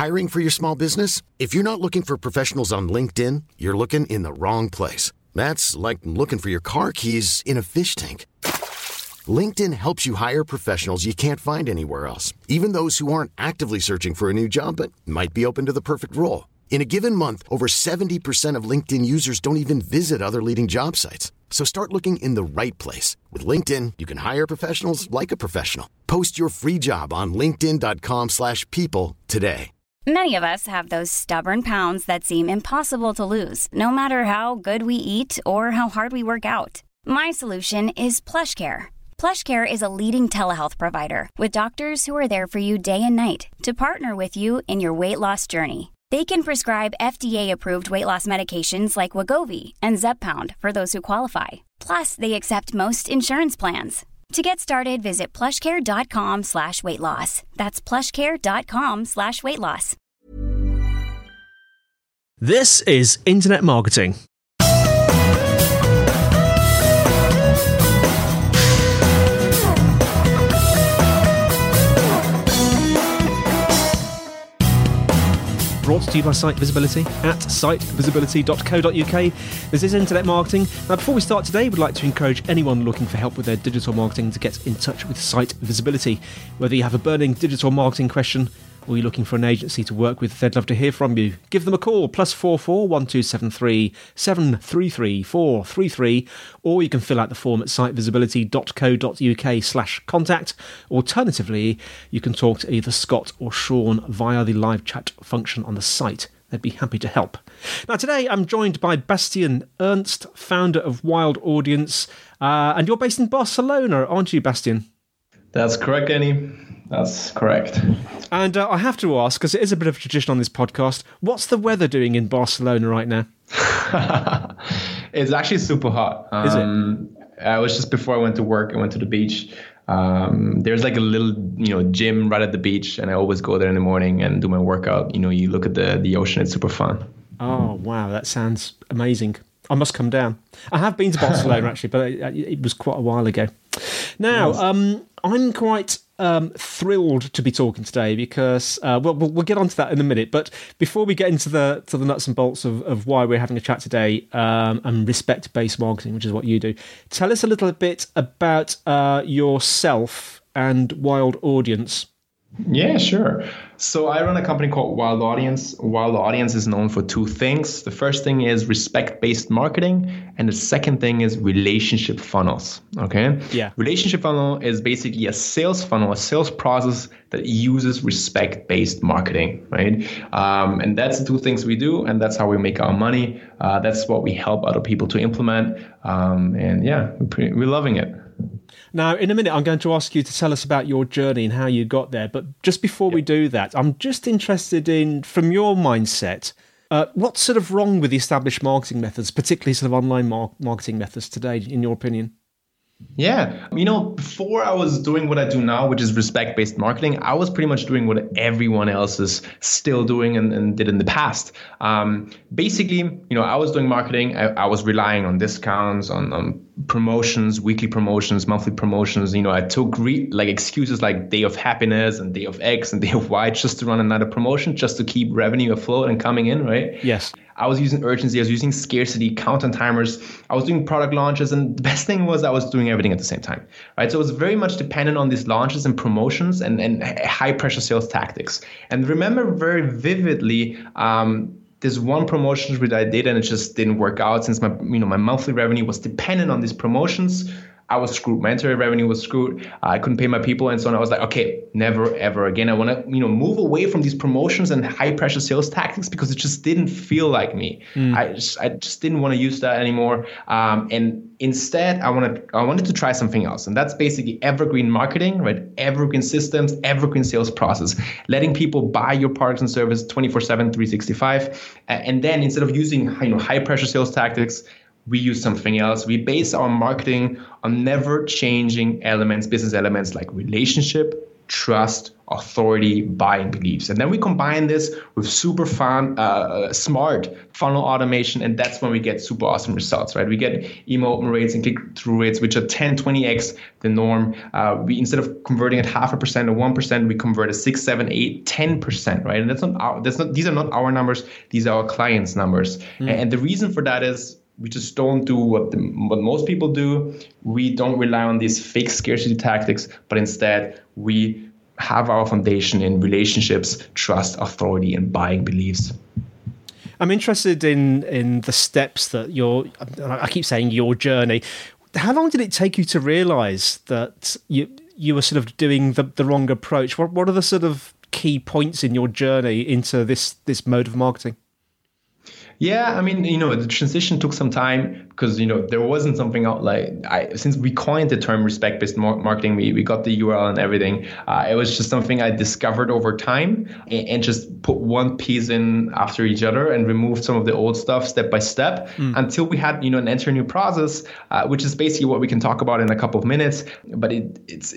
Hiring for your small business? If you're not looking for professionals on LinkedIn, you're looking in the wrong place. That's like looking for your car keys in a fish tank. LinkedIn helps you hire professionals you can't find anywhere else, even those who aren't actively searching for a new job but might be open to the perfect role. In a given month, over 70% of LinkedIn users don't even visit other leading job sites. So start looking in the right place. With LinkedIn, you can hire professionals like a professional. Post your free job on linkedin.com/people today. Many of us have those stubborn pounds that seem impossible to lose, no matter how good we eat or how hard we work out. My solution is PlushCare. PlushCare is a leading telehealth provider with doctors who are there for you day and night to partner with you in your weight loss journey. They can prescribe FDA-approved weight loss medications like Wegovy and Zepbound for those who qualify. Plus, they accept most insurance plans. To get started, visit plushcare.com/weightloss. That's plushcare.com/weightloss. This is Internet Marketing. Brought to you by Site Visibility at sitevisibility.co.uk. This is Internet Marketing. Now, before we start today, we'd like to encourage anyone looking for help with their digital marketing to get in touch with Site Visibility. Whether you have a burning digital marketing question or you're looking for an agency to work with, they'd love to hear from you. Give them a call, +44 1273 733 433, or you can fill out the form at sitevisibility.co.uk/contact. Alternatively, you can talk to either Scott or Sean via the live chat function on the site. They'd be happy to help. Now, today I'm joined by Bastian Ernst, founder of Wild Audience, and you're based in Barcelona, aren't you, Bastian? That's correct, Kenny. That's correct. And I have to ask, because it is a bit of a tradition on this podcast, what's the weather doing in Barcelona right now? It's actually super hot. Is it? I was just before I went to work, I went to the beach. There's like a little, gym right at the beach, and I always go there in the morning and do my workout. You look at the ocean, it's super fun. Oh, wow, that sounds amazing. I must come down. I have been to Barcelona, actually, but it was quite a while ago. Now, yes. I'm quite thrilled to be talking today because, we'll get onto that in a minute. But before we get into the nuts and bolts of why we're having a chat today, and respect-based marketing, which is what you do, tell us a little bit about yourself and Wild Audience. Yeah, sure. So I run a company called Wild Audience. Wild Audience is known for two things. The first thing is respect-based marketing, and the second thing is relationship funnels. Okay? Yeah. Relationship funnel is basically a sales funnel, a sales process that uses respect-based marketing, right? And that's the two things we do, and that's how we make our money. That's what we help other people to implement. And yeah, we're loving it. Now, in a minute, I'm going to ask you to tell us about your journey and how you got there. But just before we do that, I'm just interested in, from your mindset, what's sort of wrong with the established marketing methods, particularly sort of online marketing methods today, in your opinion? Yeah. Before I was doing what I do now, which is respect-based marketing, I was pretty much doing what everyone else is still doing and did in the past. Basically, I was doing marketing. I was relying on discounts, on promotions, weekly promotions, monthly promotions. I took excuses like day of happiness and day of X and day of Y just to run another promotion, just to keep revenue afloat and coming in, right? Yes. I was using urgency, I was using scarcity, countdown timers, I was doing product launches, and the best thing was I was doing everything at the same time, right? So it was very much dependent on these launches and promotions and high pressure sales tactics. And remember very vividly, there's one promotion that I did and it just didn't work out since my monthly revenue was dependent on these promotions. I was screwed. My entire revenue was screwed. I couldn't pay my people and so on. I was like, okay, never, ever again. I want to, move away from these promotions and high pressure sales tactics because it just didn't feel like me. I just didn't want to use that anymore. And instead, I wanted to try something else. And that's basically evergreen marketing, right? Evergreen systems, evergreen sales process, letting people buy your products and service 24/7, 365. And then instead of using, high pressure sales tactics, we use something else. We base our marketing on never changing elements, business elements like relationship, trust, authority, buying beliefs. And then we combine this with super fun, smart funnel automation, and that's when we get super awesome results, right? We get email open rates and click-through rates, which are 10, 20x the norm. We, instead of converting at 0.5% or 1%, we convert at 6, 7, 8, 10%, right? And these are not our numbers, these are our clients' numbers. And the reason for that is we just don't do what most people do. We don't rely on these fake scarcity tactics, but instead we have our foundation in relationships, trust, authority, and buying beliefs. I'm interested in the steps that I keep saying your journey. How long did it take you to realize that you were sort of doing the wrong approach? What are the sort of key points in your journey into this mode of marketing? Yeah, I mean, the transition took some time because, there wasn't something out since we coined the term respect-based marketing, we got the URL and everything. It was just something I discovered over time and just put one piece in after each other and removed some of the old stuff step by step until we had, an enter new process, which is basically what we can talk about in a couple of minutes. But it's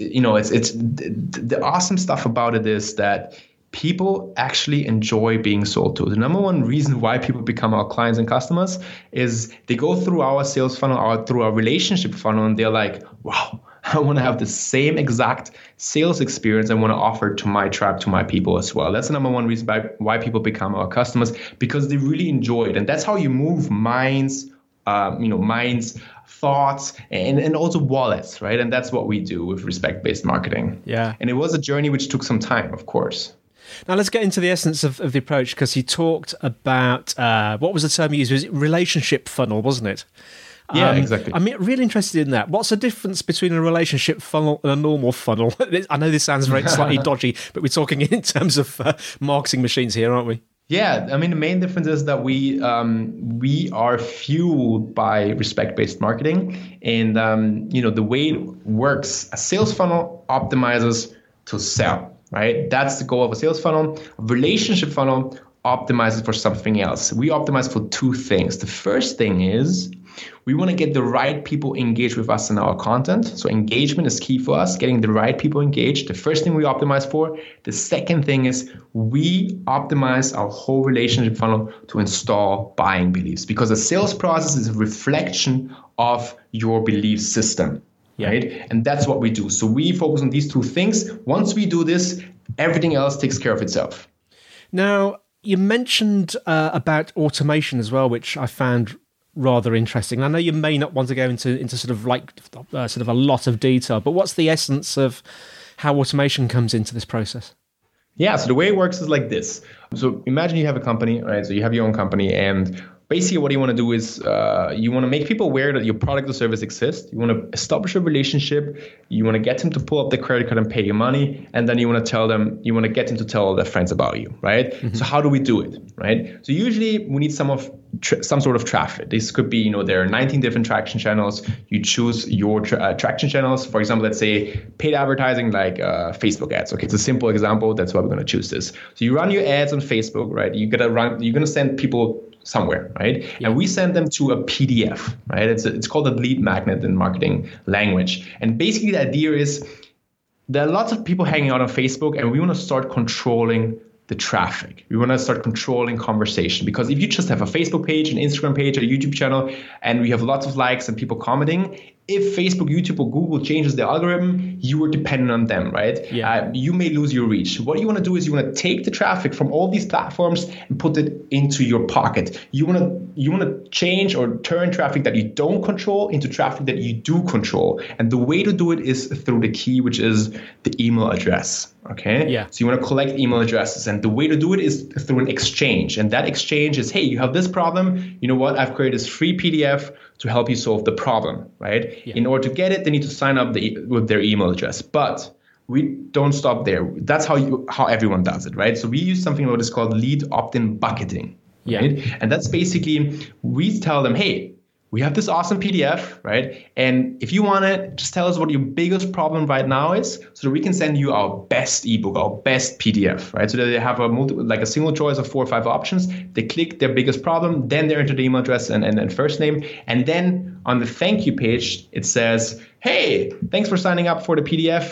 the awesome stuff about it is that people actually enjoy being sold to. The number one reason why people become our clients and customers is they go through our sales funnel or through our relationship funnel and they're like, wow, I want to have the same exact sales experience I want to offer to my tribe, to my people as well. That's the number one reason why people become our customers, because they really enjoy it. And that's how you move minds, thoughts, and also wallets, right? And that's what we do with respect-based marketing. Yeah. And it was a journey which took some time, of course. Now let's get into the essence of the approach, because you talked about, what was the term you used? Was it relationship funnel, wasn't it? Yeah, exactly. I'm really interested in that. What's the difference between a relationship funnel and a normal funnel? I know this sounds very slightly dodgy, but we're talking in terms of marketing machines here, aren't we? Yeah, I mean, the main difference is that we are fueled by respect-based marketing. And, the way it works, a sales funnel optimizes to sell. Right? That's the goal of a sales funnel. A relationship funnel optimizes for something else. We optimize for two things. The first thing is we want to get the right people engaged with us in our content. So engagement is key for us, getting the right people engaged. The first thing we optimize for. The second thing is we optimize our whole relationship funnel to install buying beliefs, because a sales process is a reflection of your belief system. Yeah. Right? And that's what we do. So we focus on these two things. Once we do this, everything else takes care of itself. Now, you mentioned about automation as well, which I found rather interesting. I know you may not want to go into sort of a lot of detail, but what's the essence of how automation comes into this process? Yeah, so the way it works is like this. So imagine you have a company, right? So you have your own company, and basically what you want to do is you want to make people aware that your product or service exists. You want to establish a relationship. You want to get them to pull up their credit card and pay you money. And then you want to get them to tell all their friends about you, right? Mm-hmm. So how do we do it, right? So usually we need some sort of traffic. This could be, there are 19 different traction channels. You choose your traction channels. For example, let's say paid advertising like Facebook ads. Okay, it's a simple example. That's why we're going to choose this. So you run your ads on Facebook, right? You're going to send people somewhere, right? Yeah. And we send them to a PDF, right? It's called a lead magnet in marketing language. And basically the idea is there are lots of people hanging out on Facebook, and we want to start controlling the traffic. We want to start controlling conversation, because if you just have a Facebook page, an Instagram page, a YouTube channel, and we have lots of likes and people commenting, if Facebook, YouTube, or Google changes the algorithm, you are dependent on them, right? Yeah. You may lose your reach. What you want to do is you want to take the traffic from all these platforms and put it into your pocket. You want to change or turn traffic that you don't control into traffic that you do control. And the way to do it is through the key, which is the email address. Okay. Yeah. So you want to collect email addresses, and the way to do it is through an exchange. And that exchange is, hey, you have this problem. You know what? I've created this free PDF to help you solve the problem, right? Yeah. In order to get it, they need to sign up with their email address. But we don't stop there. That's how everyone does it, right? So we use something what is called lead opt-in bucketing, right? And that's basically, we tell them, hey, we have this awesome PDF, right? And if you want it, just tell us what your biggest problem right now is, so that we can send you our best ebook, our best PDF, right? So that they have a single choice of 4 or 5 options. They click their biggest problem, then they enter the email address and first name. And then on the thank you page, it says, hey, thanks for signing up for the PDF.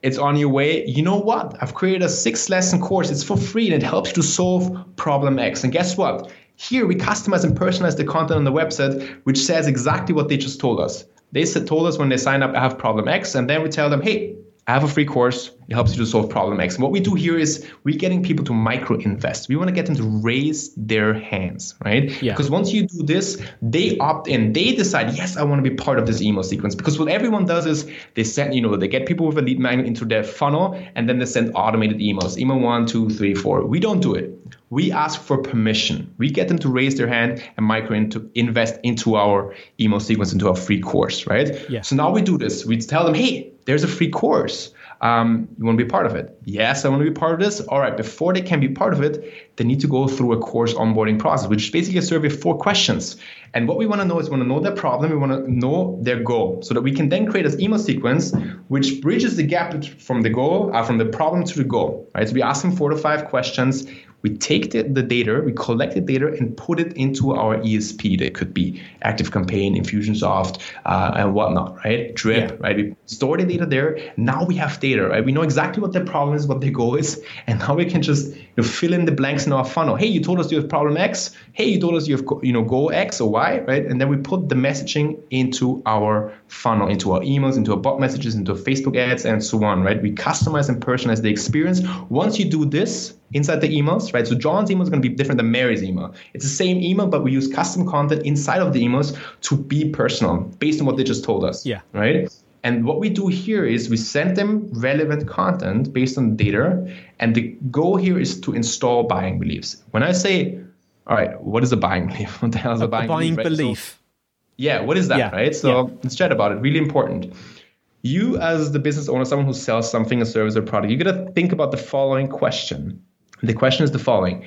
It's on your way. You know what? I've created a 6-lesson course. It's for free and it helps you to solve problem X. And guess what? Here we customize and personalize the content on the website, which says exactly what they just told us. They told us when they sign up, I have problem X. And then we tell them, hey, I have a free course. It helps you to solve problem X. And what we do here is we're getting people to micro invest. We want to get them to raise their hands, right? Yeah. Because once you do this, they opt in. They decide, yes, I want to be part of this email sequence. Because what everyone does is they send, they get people with a lead magnet into their funnel, and then they send automated emails. Email 1, 2, 3, 4. We don't do it. We ask for permission. We get them to raise their hand and micro invest into our email sequence, into our free course, right? Yeah. So now we do this. We tell them, hey, there's a free course. You want to be part of it? Yes, I want to be part of this. All right, before they can be part of it, they need to go through a course onboarding process, which is basically a survey of 4 questions. And what we want to know is we want to know their problem. We want to know their goal so that we can then create an email sequence which bridges the gap from the goal, from the problem to the goal, right? So we ask them 4 to 5 questions. We take the data, we collect the data and put it into our ESP. That could be ActiveCampaign, Infusionsoft, and whatnot, right? Drip, right? We store the data there. Now we have data, right? We know exactly what their problem is, what their goal is, and now we can just fill in the blanks in our funnel. Hey, you told us you have problem X. Hey, you told us you have goal X or Y, right? And then we put the messaging into our funnel, into our emails, into our bot messages, into our Facebook ads, and so on, right? We customize and personalize the experience. Once you do this inside the emails, right? So John's email is going to be different than Mary's email. It's the same email, but we use custom content inside of the emails to be personal based on what they just told us, right? And what we do here is we send them relevant content based on data. And the goal here is to install buying beliefs. When I say, all right, what is a buying belief? What the hell is a buying belief? Right? So, what is that, right? So let's chat about it. Really important. You as the business owner, someone who sells something, a service or product, you got to think about the following question. The question is the following.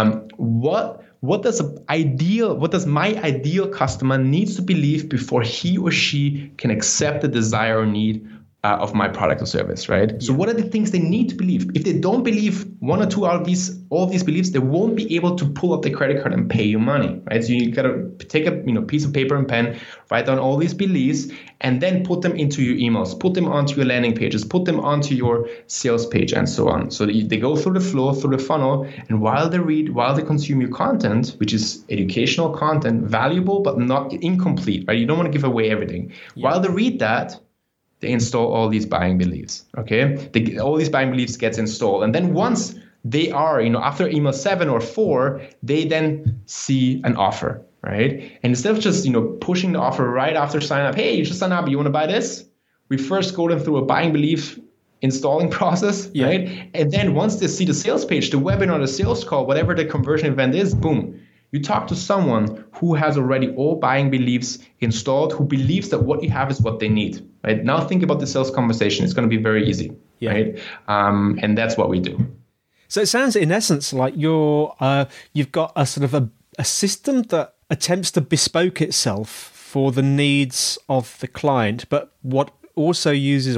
What does my ideal customer needs to believe before he or she can accept the desire or need of my product or service, right? So what are the things they need to believe? If they don't believe 1 or 2 out of all of these beliefs, they won't be able to pull up the credit card and pay you money, right? So you got to take a piece of paper and pen, write down all these beliefs, and then put them into your emails, put them onto your landing pages, put them onto your sales page, and so on. So they go through the flow, through the funnel, and while they consume your content, which is educational content, valuable but not incomplete, right? You don't want to give away everything. While they read that, they install all these buying beliefs, okay? All these buying beliefs gets installed. And then once they are, after email 7 or 4, they then see an offer, right? And instead of just, pushing the offer right after sign up, hey, you just sign up, you want to buy this? We first go them through a buying belief installing process, right? And then once they see the sales page, the webinar, the sales call, whatever the conversion event is, boom. You talk to someone who has already all buying beliefs installed, who believes that what you have is what they need, right? Now think about the sales conversation. It's going to be very easy, right? And that's what we do. So it sounds, in essence, like you've got a sort of a system that attempts to bespoke itself for the needs of the client, but which also uses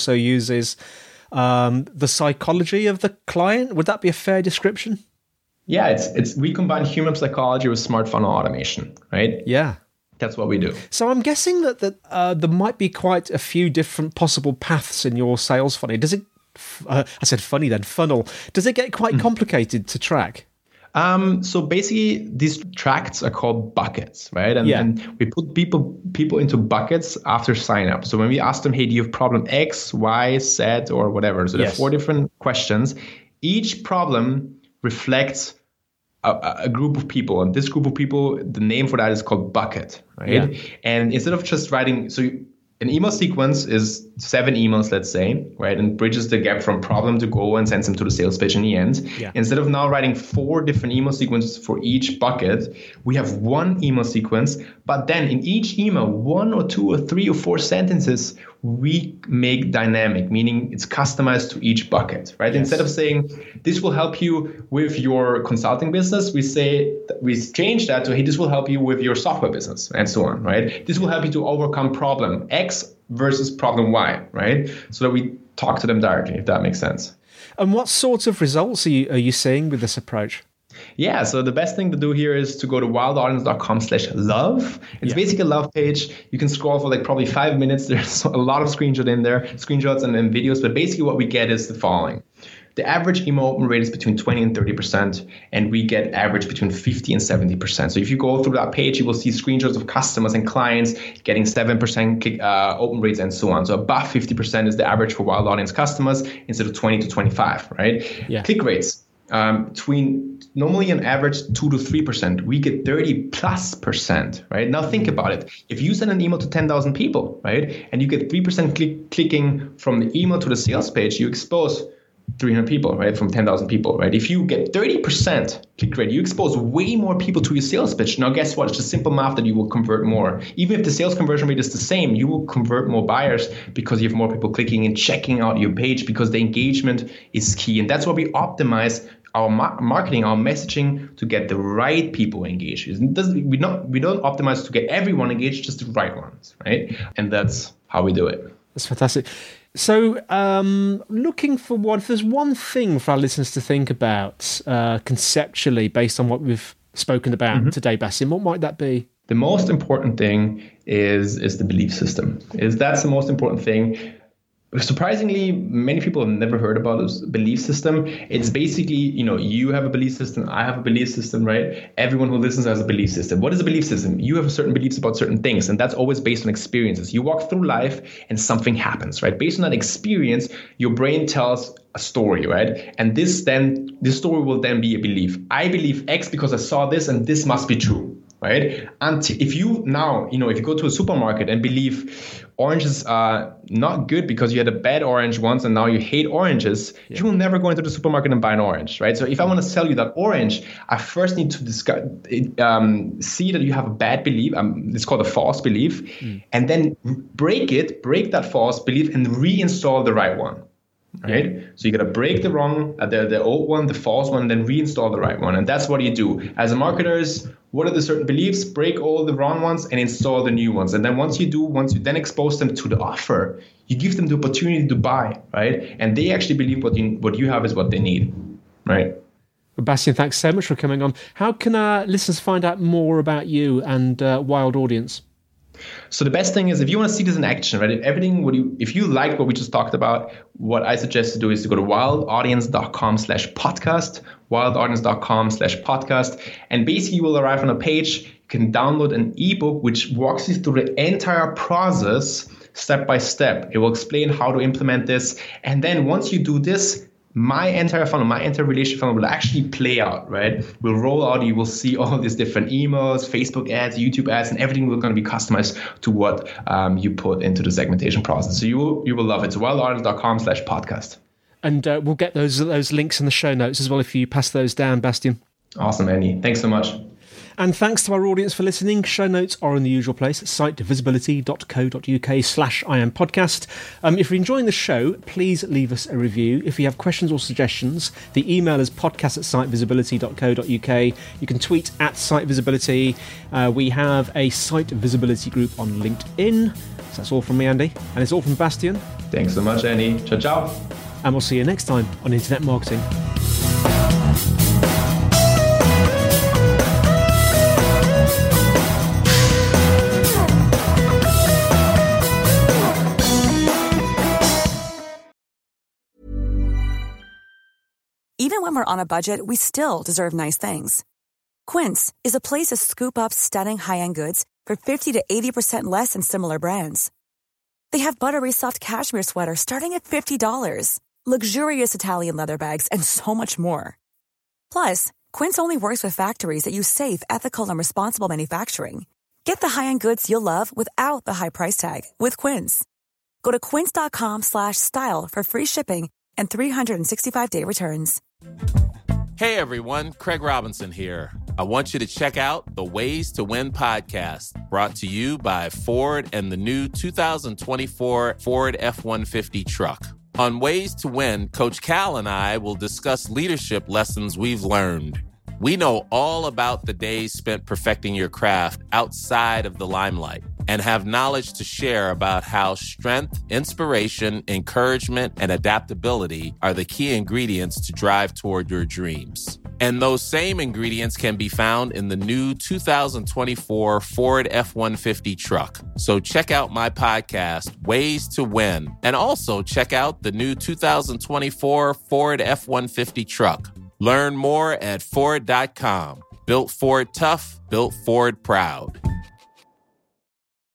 the psychology of the client. Would that be a fair description? Yeah, we combine human psychology with smart funnel automation, right? Yeah. That's what we do. So I'm guessing that there might be quite a few different possible paths in your sales funnel. Does it, I said funny then, funnel. Does it get quite complicated to track? So basically, these tracks are called buckets, right? And we put people into buckets after sign up. So when we ask them, hey, do you have problem X, Y, Z, or whatever? So there are 4 different questions. Each problem reflects a group of people, and this group of people, the name for that is called bucket, right? And instead of just writing, an email sequence is 7 emails, let's say, right? And bridges the gap from problem to goal and sends them to the sales page in the end. Instead of now writing 4 different email sequences for each bucket, we have 1 email sequence, but then in each email, 1 or 2 or 3 or 4 sentences, we make dynamic, meaning it's customized to each bucket, right? Instead of saying, this will help you with your consulting business, we change that to, hey, this will help you with your software business, and so on, right? This will help you to overcome problem X versus problem Y, right? So that we talk to them directly, if that makes sense. And what sorts of results are you seeing with this approach? Yeah, so the best thing to do here is to go to wildaudience.com/love. It's basically a love page. You can scroll for like probably 5 minutes. There's a lot of screenshots and videos, but basically what we get is the following. The average email open rate is between 20 and 30%, and we get average between 50 and 70%. So if you go through that page, you will see screenshots of customers and clients getting 7% click, open rates and so on. So above 50% is the average for wild audience customers instead of 20 to 25, right? Yeah. Click rates. Between normally an average 2 to 3%, we get 30+%, right? Now think about it. If you send an email to 10,000 people, right, and you get 3% clicking from the email to the sales page, you expose 300 people, right, from 10,000 people, right? If you get 30% click rate, you expose way more people to your sales pitch. Now, guess what? It's just simple math that you will convert more. Even if the sales conversion rate is the same, you will convert more buyers because you have more people clicking and checking out your page because the engagement is key. And that's why we optimize our marketing, our messaging to get the right people engaged. We don't optimize to get everyone engaged, just the right ones, right? And that's how we do it. That's fantastic. So, looking for if there's one thing for our listeners to think about conceptually based on what we've spoken about today, Bastien, what might that be? The most important thing is the belief system. That's the most important thing. Surprisingly, many people have never heard about this belief system. It's basically, you have a belief system, I have a belief system, right? Everyone who listens has a belief system. What is a belief system? You have certain beliefs about certain things, and that's always based on experiences. You walk through life and something happens, right? Based on that experience, your brain tells a story, right? And this story will then be a belief. I believe X because I saw this, and this must be true. Right? And if you go to a supermarket and believe oranges are not good because you had a bad orange once and now you hate oranges, you will never go into the supermarket and buy an orange, right? So if I want to sell you that orange, I first need to see that you have a bad belief. It's called a false belief, and then break that false belief and reinstall the right one. Right? So you got to break the old one, the false one, and then reinstall the right one. And that's what you do. As marketers, what are the certain beliefs? Break all the wrong ones and install the new ones. And then once you then expose them to the offer, you give them the opportunity to buy, right? And they actually believe what you have is what they need, right? Well, Bastien, thanks so much for coming on. How can our listeners find out more about you and Wild Audience? So the best thing is if you want to see this in action, right? If you like what we just talked about, what I suggest to do is to go to wildaudience.com/podcast, wildaudience.com/podcast, and basically you will arrive on a page. You can download an ebook which walks you through the entire process step by step. It will explain how to implement this, and then once you do this, my entire relationship funnel will actually play out, right? We'll roll out, you will see all these different emails, Facebook ads, YouTube ads, and everything will going to be customized to what you put into the segmentation process. So you will love it. So wildaudience.com/podcast. And we'll get those links in the show notes as well if you pass those down, Bastien. Awesome, Andy. Thanks so much. And thanks to our audience for listening. Show notes are in the usual place, sitevisibility.co.uk/IamPodcast. If you're enjoying the show, please leave us a review. If you have questions or suggestions, the email is podcast@sitevisibility.co.uk. You can tweet @sitevisibility. We have a Site Visibility group on LinkedIn. So that's all from me, Andy. And it's all from Bastien. Thanks so much, Andy. Ciao, ciao. And we'll see you next time on Internet Marketing. Even when we're on a budget, we still deserve nice things. Quince is a place to scoop up stunning high-end goods for 50 to 80% less than similar brands. They have buttery soft cashmere sweaters starting at $50, luxurious Italian leather bags, and so much more. Plus, Quince only works with factories that use safe, ethical, and responsible manufacturing. Get the high-end goods you'll love without the high price tag with Quince. Go to quince.com/style for free shipping and 365-day returns. Hey everyone, Craig Robinson here. I want you to check out the Ways to Win podcast, brought to you by Ford and the new 2024 Ford F-150 truck. On Ways to Win, Coach Cal and I will discuss leadership lessons we've learned. We know all about the days spent perfecting your craft outside of the limelight and have knowledge to share about how strength, inspiration, encouragement, and adaptability are the key ingredients to drive toward your dreams. And those same ingredients can be found in the new 2024 Ford F-150 truck. So check out my podcast, Ways to Win, and also check out the new 2024 Ford F-150 truck. Learn more at Ford.com. Built Ford tough, built Ford proud.